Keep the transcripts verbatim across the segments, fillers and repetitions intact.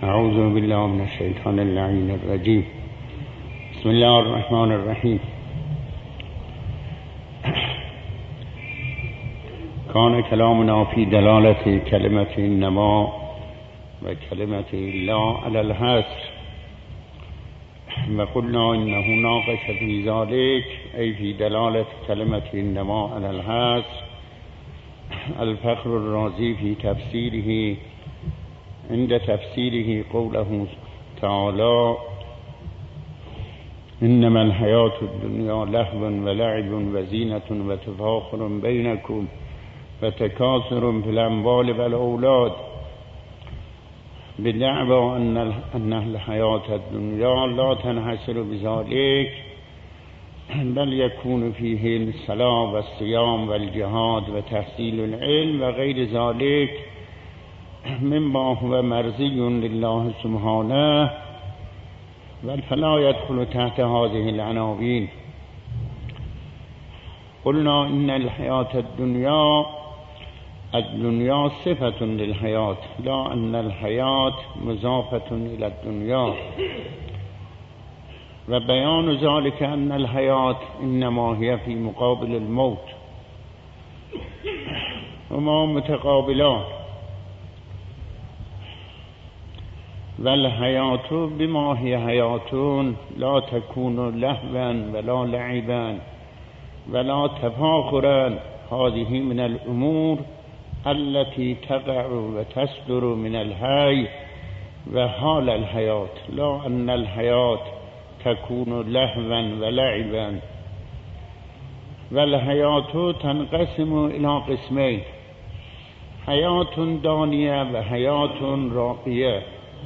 اعوذ بالله من الشیطان اللعین الرجیم. بسم الله الرحمن الرحیم. کان کلامنا فی دلالت کلمت نما و کلمت لا علی الحصر و قلنا انه ناقش فی ذلك ای فی دلالت کلمت نما علی الحصر. الفخر الرازی فی تفسیره عند تفسیره قوله تعالی انما الحیاة الدنیا لهو و لعب و زینة و تفاخر بینکم و تکاثر فی الاموال و الاولاد بدعوا ان الحیاة الدنیا لا تنحصر بذلك بل يكون فيه الصلاة والصيام والجهاد وتحصيل العلم وغير ذلك مما هو مرضي لله سبحانه فلا يدخل تحت هذه العناوين. قلنا إن الحياة الدنيا الدنيا صفة للحياة لا أن الحياة مضافة إلى الدنيا، وبيان ذلك أن الحياة إنما هي في مقابل الموت وما متقابلان، والحياة بما هي حياة لا تكون لهوا ولا لعبا ولا تفاخرا. هذه من الأمور التي تقع وتصدر من الحي وحال الحياة، لا أن الحياة تكون لهوا ولعبا. والحياة تنقسم إلى قسمين: حياة دانية وحياة راقية.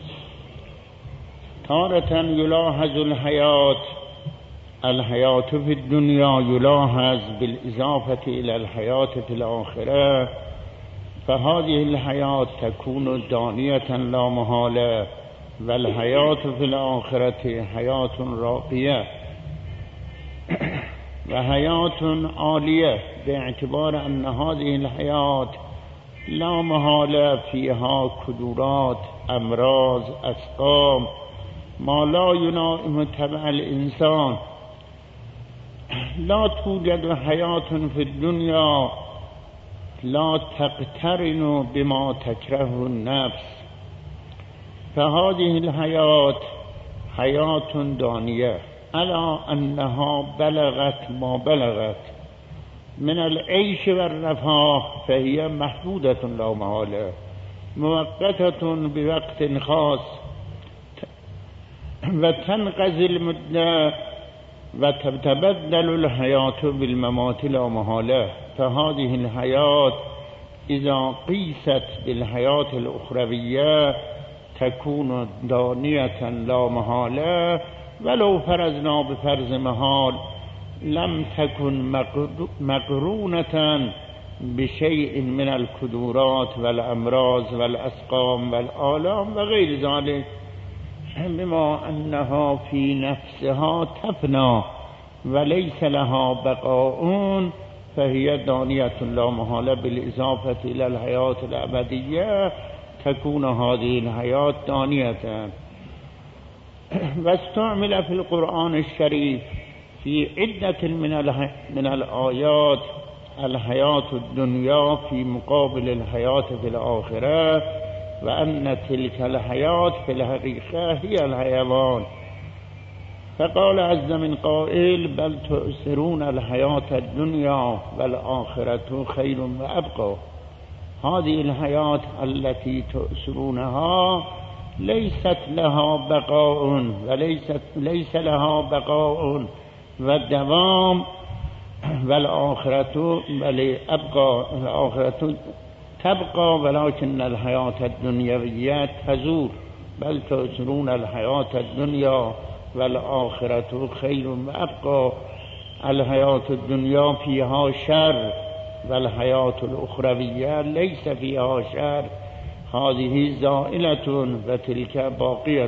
تارة يلاحظ الحياة الحياة في الدنيا يلاحظ بالإضافة إلى الحياة في الآخرة، فهذه الحياة تكون دانية لا محالة، والحياة في الآخرة حياة راقية وحياة عالية، باعتبار أن هذه الحياة لا محالة فيها كدورات، أمراض، أسقام، ما لا ينائم تبع الإنسان. لا توجد حياة في الدنيا لا تقترن بما تكره النفس، فهذه الحياة حياة دانية على أنها بلغت ما بلغت من العيش والرفاه، فهي محدودة لا محالة مؤقتة بوقت خاص، وتنقضي المدة وتتبدل الحياة بالممات لا محالة. فهذه الحياة إذا قيست بالحياة الأخروية تكون دانية لا محالة، ولو فرضنا بفرض محال لم تكن مقرونة بشيء من الكدورات والأمراض والأسقام والآلام وغير ذلك، بما أنها في نفسها تفنى وليس لها بقاء، فهي دانية لا محالة بالإضافة إلى الحياة الأبدية تكون هذه الحياة دانية. واستعمل في القرآن الشريف في عدة من من الآيات الحياة الدنيا في مقابل الحياة في الآخرة، وأن تلك الحياة في الحقيقة هي الحيوان. فقال عز من قائل: بل تؤثرون الحياة الدنيا والآخرة خير وأبقى. هذه الحياة التي تؤثرونها ليست لها بقاء وليست ليس لها بقاء والدوام، والآخرة بل أبقى الآخرة تبقى، ولكن الحياة الدنيوية تزول. بل تؤثرون الحياة الدنيا والآخرة خير وأبقى. الحياة الدنيا فيها شر والحياة الأخروية ليس فيها شر، هذه زائلة وتلك باقية.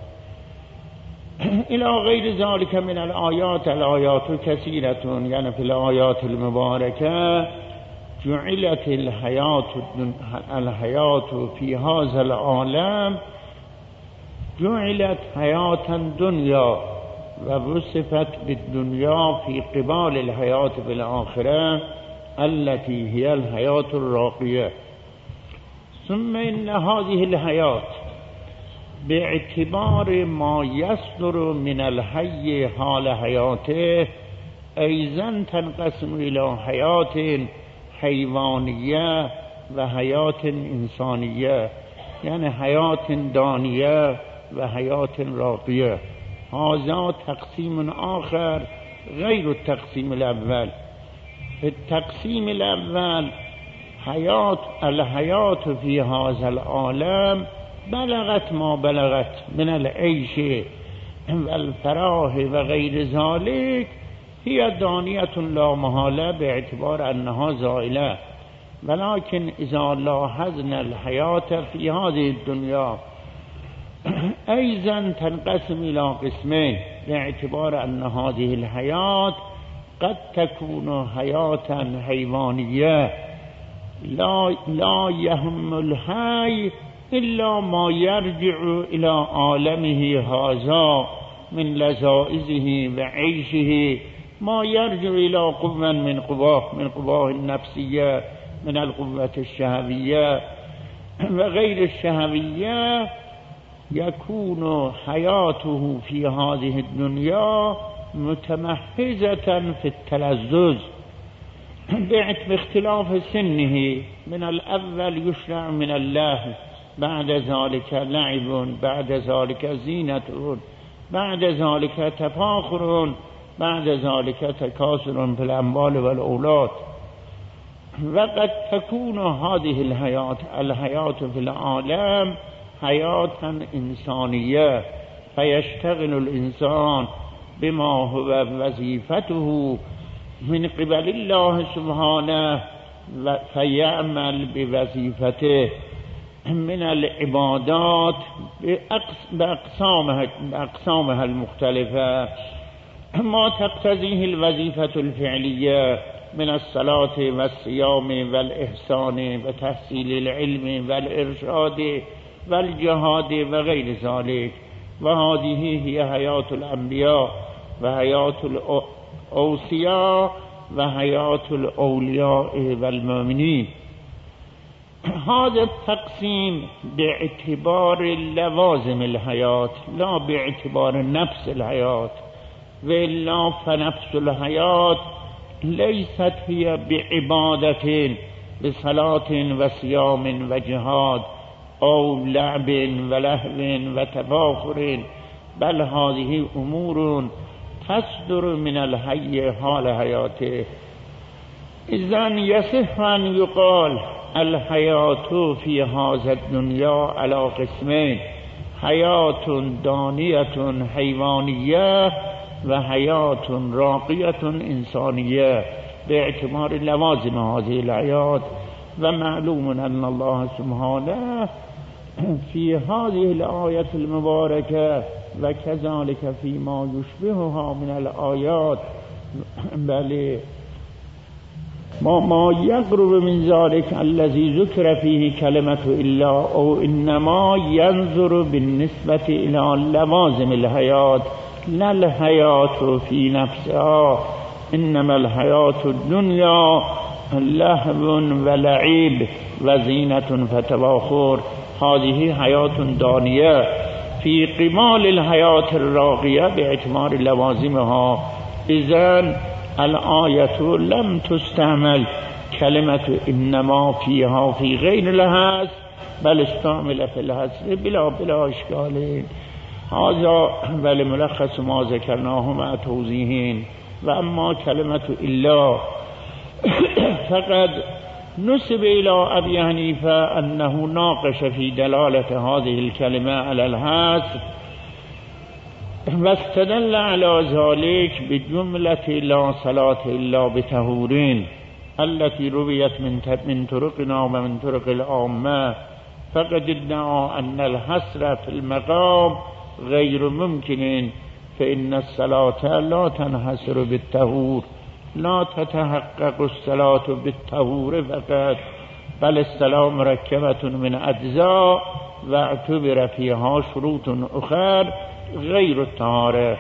إلى غير ذلك من الآيات. الآيات كثيرة، يعني في الآيات المباركة جعلت الحياة الحياة في هذا العالم جعلت حیاتا دنیا و وصفت بالدنیا فی قبال الحیات بالآخره التي هي الحیاة الراقیه. ثم ان هذه الحیات باعتبار ما يصدر من الحي حال حیاته ایضا تنقسم الى حیات حیوانیه و حیات انسانیه، یعنی حیات دانیه و حیات راقیه. هذا تقسیم آخر غیر التقسیم الاول. التقسیم الاول حیات الحیات فی هذا العالم بلغت ما بلغت من العیش و الفراح و غیر ذلك هي دانیة لا محاله باعتبار انها زائله، ولكن اذا لاحظنا الحیات فی هذه الدنیا ایضا تنقسم الى قسمين باعتبار ان هذه الحیات قد تكون حیاتا حیوانیه لا لا يهم الحي الا ما يرجع الى عالمه هذا من لذائذه و عيشه، ما يرجع الى قوة من قواه من قواه النفسية من القوة الشهوية و غير الشهوية. يكون حياته في هذه الدنيا متمحزة في التلذذ باختلاف سنه، من الأول يشرع من الله، بعد ذلك لعب، بعد ذلك زينة، بعد ذلك تفاخر، بعد ذلك تكاثر في الأموال والأولاد. وقد تكون هذه الحياة الحياة في العالم حياة إنسانية فيشتغل الإنسان بما هو وظيفته من قبل الله سبحانه فيعمل بوظيفته من العبادات بأقسامها, بأقسامها المختلفة ما تقتضيه الوظيفة الفعلية من الصلاة والصيام والإحسان وتحصيل العلم والإرشاد والجهاد وغير ذلك. وهذه هي حياة الأنبياء وحياة الأوصياء وحياة الأولياء والمؤمنين. هذا التقسيم باعتبار لوازم الحياة لا باعتبار نفس الحياة، وإلا فنفس الحياة ليست هي بعبادة بصلاة وصيام وجهاد أو لعب ولهو وتفاخر، بل هذه أمور تصدر من الحي حال حياته. إذن يصح أن يقال الحياة في هذا الدنيا على قسمين: حياة دانية حيوانية وحياة راقية إنسانية باعتبار لوازم هذه الحياة. ومعلوم أن الله سبحانه في هذه الآية المباركة وكذلك فيما يشبهها من الآيات بل ما, ما يقرب من ذلك الذي ذكر فيه كلمة إلا أو إنما ينظر بالنسبة إلى لوازم الحياة لا الحياة في نفسها، إنما الحياة الدنيا لهو ولعب وزينة فتفاخر. هذه حياة دانية في قبال الحياة الراقية باعتبار لوازمها. إذن الآية لم تستعمل كلمة إنما فيها في غير الحصر بل استعمل في الحصر بلا بلا إشكال. هذا ولملخص ما ذكرناه مع توضيحين. وأما كلمة إلا فقد نسب إلى أبي حنيفة أنه ناقش في دلالة هذه الكلمة على الحصر، واستدل على ذلك بجملة لا صلاة إلا بطهورين التي رويت من طرقنا ومن طرق العامة، فقد ادعى أن الحصر في المقام غير ممكن، فإن الصلاة لا تنحصر بالطهور، لا تتحقق الصلاة بالطهور فقط، بل الصلاة مركبة من أجزاء و اعتبر فیها شروط اخر غیر الطهاره.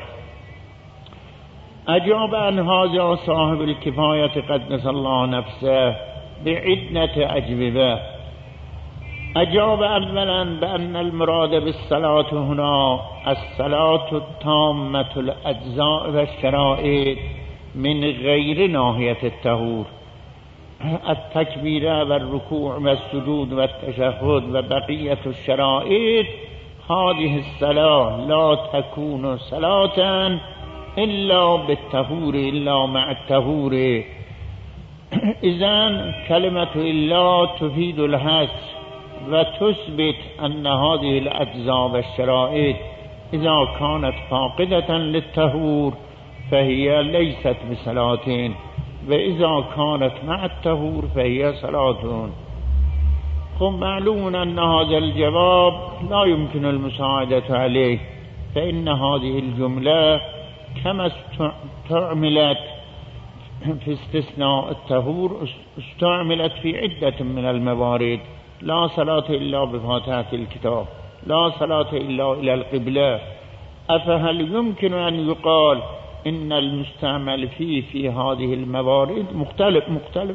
اجاب عن هذا صاحب الكفاية قدس الله نفسه بعدة أجوبة. أجاب أولا بأن المراد بالصلاة هنا الصلاة التامة الأجزاء والشرائط من غير ناحية الطهور، التكبير والركوع والسجود والتشهد وبقية الشرائط. هذه الصلاة لا تكون صلاة إلا بالطهور إلا مع الطهور. إذن كلمة إلا تفيد الحصر وتثبت أن هذه الأجزاء والشرائط إذا كانت فاقدة للطهور فهي ليست بصلاة، وإذا كانت مع الطهور فهي صلاة. خب معلوم أن هذا الجواب لا يمكن المساعدة عليه، فإن هذه الجملة كما استعملت في استثناء الطهور استعملت في عدة من الموارد. لا صلاة إلا بفاتحة الكتاب، لا صلاة إلا إلى القبلة. أفهل يمكن أن يقال إن المستعمل فيه في هذه الموارد مختلف مختلف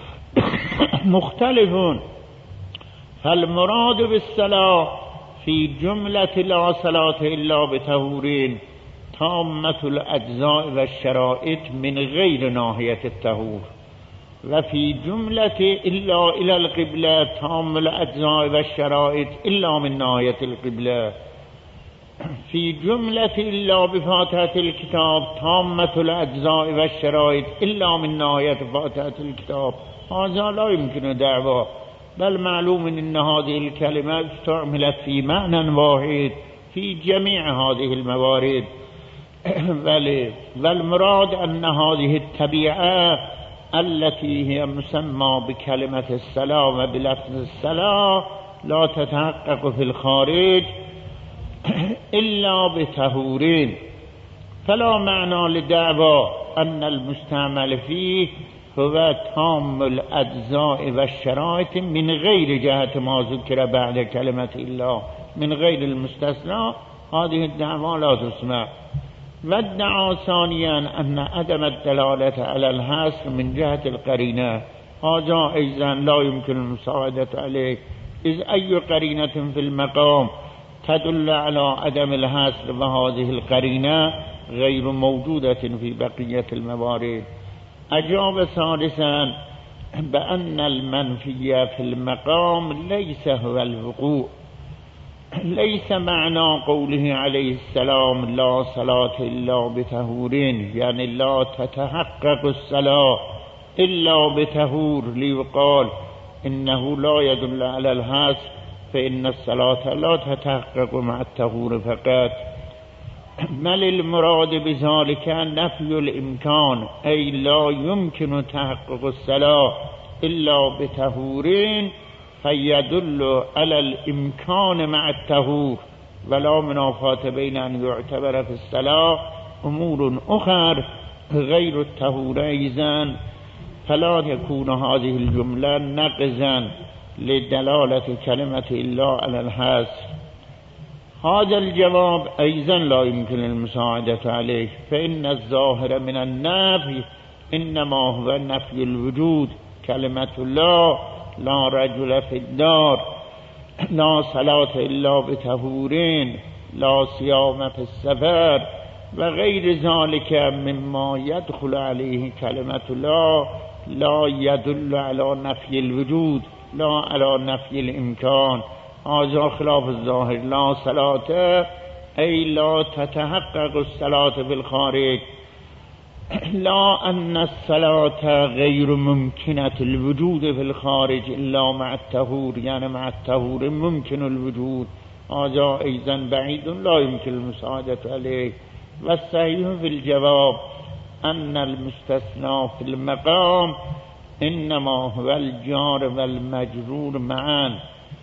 مختلف؟ فالمراد بالصلاة في جملة لا صلاة إلا بطهورين تامة الأجزاء والشرائط من غير ناحية الطهور، وفي جملة إلا إلى القبلة تام الأجزاء والشرائط إلا من ناحية القبلة. في جملة إلا بفاتحة الكتاب تامة الأجزاء والشرائط إلا من ناحية فاتحة الكتاب. هذا لا يمكن دعوة، بل معلوم أن هذه الكلمة استعملت في معنى واحد في جميع هذه الموارد. والمراد أن هذه التبعة التي هي مسمى بكلمة الصلاة وبلفظ الصلاة لا تتحقق في الخارج إلا بطهورين، فلا معنى لدعوى أن المستعمل فيه هو تام الأجزاء والشرائط من غير جهة ما ذكر بعد كلمة الله من غير المستثنى. هذه الدعوى لا تسمع. وادعى ثانيا أن عدم الدلالة على الحصر من جهة القرينة، هذا أيضا لا يمكن المساعدة عليه، إذ أي قرينة في المقام تدل على عدم الحصر وهذه القرينة غير موجودة في بقية الموارد. أجاب ثالثا بأن المنفي في المقام ليس هو الوقوع، ليس معنى قوله عليه السلام لا صلاة إلا بطهورين يعني لا تتحقق الصلاة إلا بطهور ليقال إنه لا يدل على الحصر، فإن الصلاة لا تتحقق مع الطهور فقط، بل المراد بذلك نفي الإمكان، أي لا يمكن تحقق الصلاة إلا بطهورين، فيدل على الإمكان مع الطهور، ولا منافاة بين أن يعتبر في الصلاة أمور أخرى غير الطهور أيضا، فلا يكون هذه الجملة نقضا لدلالة كلمة الله على الحصر. هذا الجواب أيضا لا يمكن المساعدة عليه، فإن الظاهر من النفي إنما هو نفي الوجود، كلمة الله لا رجل في الدار، لا صلاة إلا بطهورين، لا صيام في السفر وغير ذلك مما يدخل عليه كلمة الله، لا يدل على نفي الوجود لا على نفي الإمكان. هذا خلاف الظاهر. لا صلاة أي لا تتحقق الصلاة في الخارج، لا أن الصلاة غير ممكنة الوجود في الخارج إلا مع الطهور، يعني مع الطهور ممكن الوجود، هذا أيضا بعيد لا يمكن المساعدة عليه. والصحيح في الجواب أن المستثنى في المقام إنما هو الجار والمجرور معا،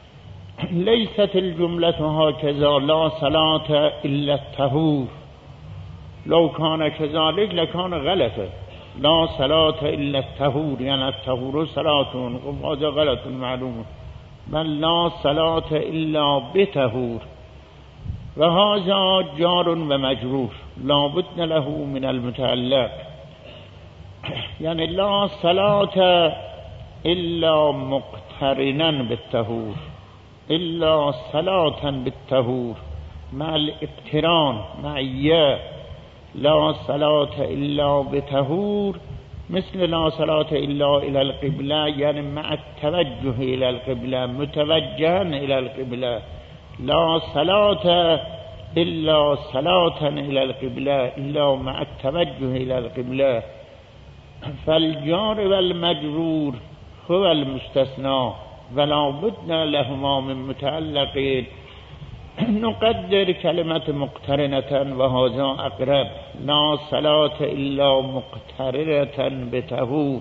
ليست الجملة هكذا لا صلاة إلا الطهور، لو كان كذلك لكان غلطا، لا صلاة إلا الطهور يعني الطهور صلاة، هذا غلط معلوم. و لا صلاة الا بطهور و هذا جار و مجرور لا بد له من المتعلق، یعنی لا صلاة الا مقترنا بالطهور، الا صلاة بالطهور مع الاقتران معیه، لا صلاة الا بطهور مثل لا صلاة الا الى القبله، یعنی مع التوجه الى القبله، متوجها الى القبله، لا صلاة الا صلاة الى القبله الا مع التوجه الى القبله. فالجار والمجرور هو المستثنى ولا بد لهما من متعلق. نقدر كلمة مقترنة وهذا أقرب، لا صلاة إلا مقترنة بطهور.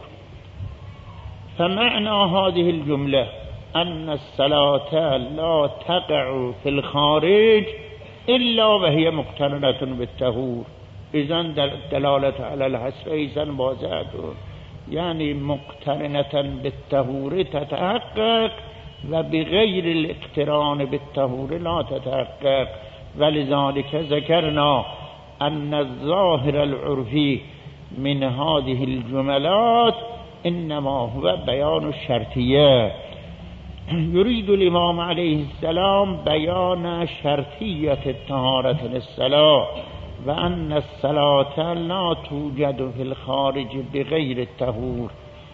فمعنى هذه الجملة أن الصلاة لا تقع في الخارج إلا وهي مقترنة بالطهور. إذن دلالة على الحصر إذن واضحة، يعني مقترنة بالطهور تتحقق و بغير الاقتران بالطهور لا تتحقق. ولذلك ذكرنا أن الظاهر العرفي من هذه الجملات إنما هو بيان الشرطية. يريد الإمام عليه السلام بيان شرطية الطهارة للصلاة، وأن الصلاة لا توجد في الخارج بغير الطهور.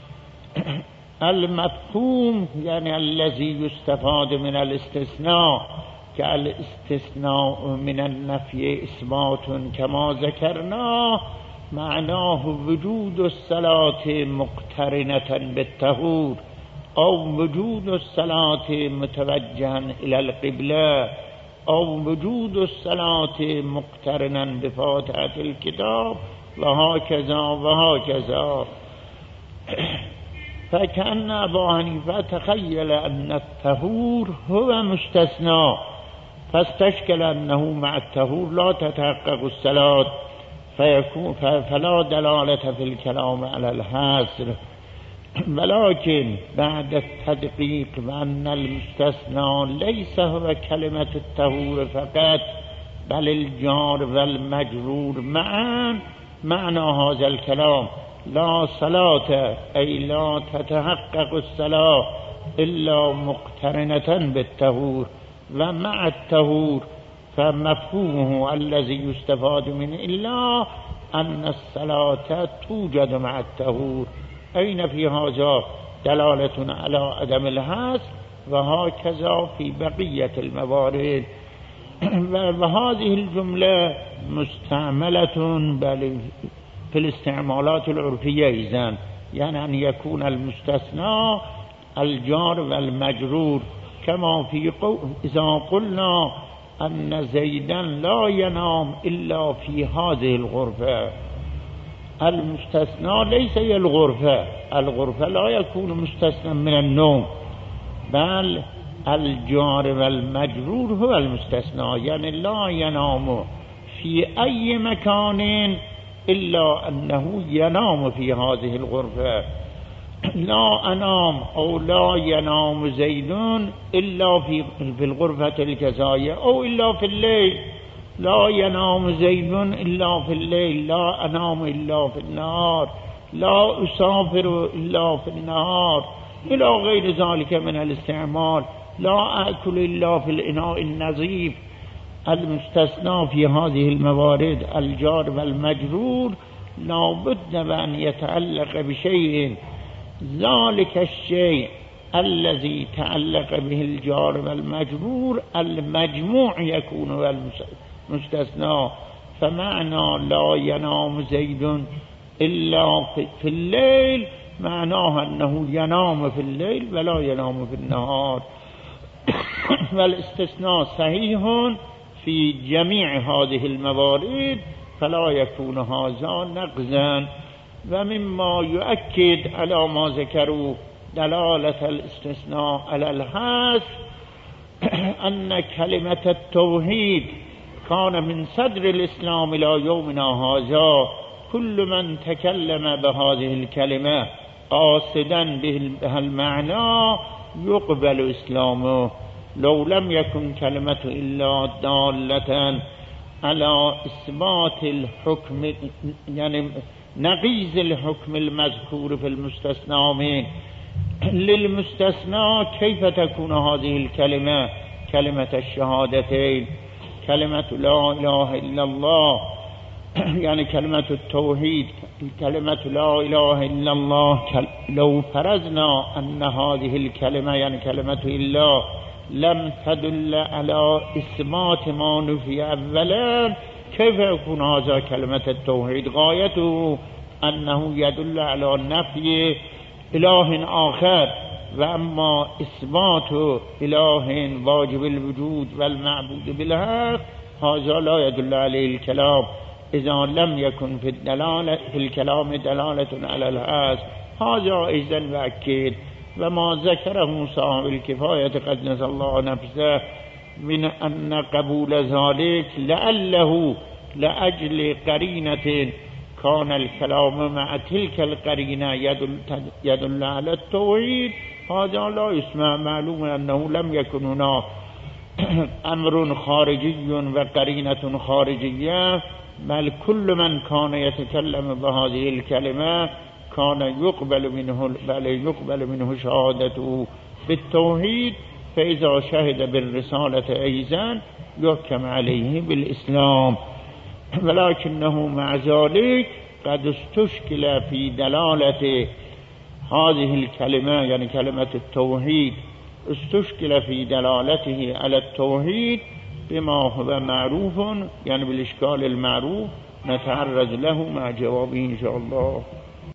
المفهوم يعني الذي يستفاد من الاستثناء كالاستثناء من النفي إثبات كما ذكرنا، معناه وجود الصلاة مقترنة بالطهور أو وجود الصلاة متوجها إلى القبلة أو وجود الصلاة مقترنا بفاتحة الكتاب وهكذا وهكذا. فكأن أبا حنيفة تخيل أن الطهور هو مستثنى، فاستشكل أنه مع الطهور لا تتحقق الصلاة، فيكون فلا دلالة في الكلام على الحصر. ولكن بعد التدقيق بأن المستثنى ليس هو كلمة الطهور فقط بل الجار والمجرور معا، معنى هذا الكلام لا صلاة أي لا تتحقق الصلاة إلا مقترنة بالطهور، ومع الطهور فمفهومه الذي يستفاد منه إلا أن الصلاة توجد مع الطهور. أين في هذا دلالة على عدم الحصر، وهكذا في بقية الموارد. وهذه الجملة مستعملة بل في الاستعمالات العرفية إذن، يعني أن يكون المستثنى الجار والمجرور، كما في قول إذا قلنا أن زيدا لا ينام إلا في هذه الغرفة. المستثنى ليس هي الغرفة، الغرفة لا يكون مستثنى من النوم، بل الجار والمجرور هو المستثنى، يعني لا ينام في أي مكان إلا أنه ينام في هذه الغرفة. لا أنام أو لا ينام زيد إلا في في الغرفة الكزاية أو إلا في الليل، لا ينام زيد إلا في الليل، لا أنام إلا في النهار، لا أسافر إلا في النهار، إلى غير ذلك من الاستعمال، لا أكل إلا في الإناء النظيف. المستثنى في هذه الموارد الجار والمجرور لا بد أن يتعلق بشيء، ذلك الشيء الذي تعلق به الجار والمجرور المجموع يكون المستثنى. فمعنى لا ينام زيد إلا في الليل معناه أنه ينام في الليل ولا ينام في النهار. والاستثناء صحيح في جميع هذه الموارد، فلا يكون هذا نقضا. ومما يؤكد على ما ذكروا دلالة الاستثناء على الحصر أن كلمة التوحيد كان من صدر الإسلام إلى يومنا هذا كل من تكلم بهذه الكلمة قاصدا بها المعنى يقبل إسلامه. لو لم يكن كلمة إلا دالة على إثبات الحكم، يعني نقيض الحكم المذكور في المستثنى منه للمستثنى، كيف تكون هذه الكلمة كلمة الشهادتين، كلمة لا إله إلا الله، يعني كلمة التوحيد، كلمة لا إله إلا الله. لو فرضنا أن هذه الكلمة يعني كلمة إلا لم تدل على إثبات ما نفي أولا، كيف يكون هذا كلمة التوحيد؟ غايته أنه يدل على نفي إله آخر، وأما إثبات إله واجب الوجود والمعبود بالحق هذا لا يدل عليه الكلام. إذا لم يكن في الدلالة في الكلام دلالة على الحق هذا إذن مؤكد. وما ذكره صاحب الكفاية قدس الله نفسه من أن قبول ذلك لعله لأجل قرينة كان الكلام مع تلك القرينة يدل, يدل على التوحيد، هذا لا يسمع. معلوم أنه لم يكن هنا أمر خارجي وقرينة خارجية، بل كل من كان يتكلم بهذه الكلمة كان يقبل منه بل يقبل منه شهادته بالتوحيد، فإذا شهد بالرسالة أيضا يحكم عليه بالإسلام. ولكنه مع ذلك قد استشكل في دلالة هذه الكلمة يعني كلمة التوحيد، استشكل في دلالته على التوحيد بما هو معروف، يعني بالإشكال المعروف نتعرض له مع جوابه إن شاء الله.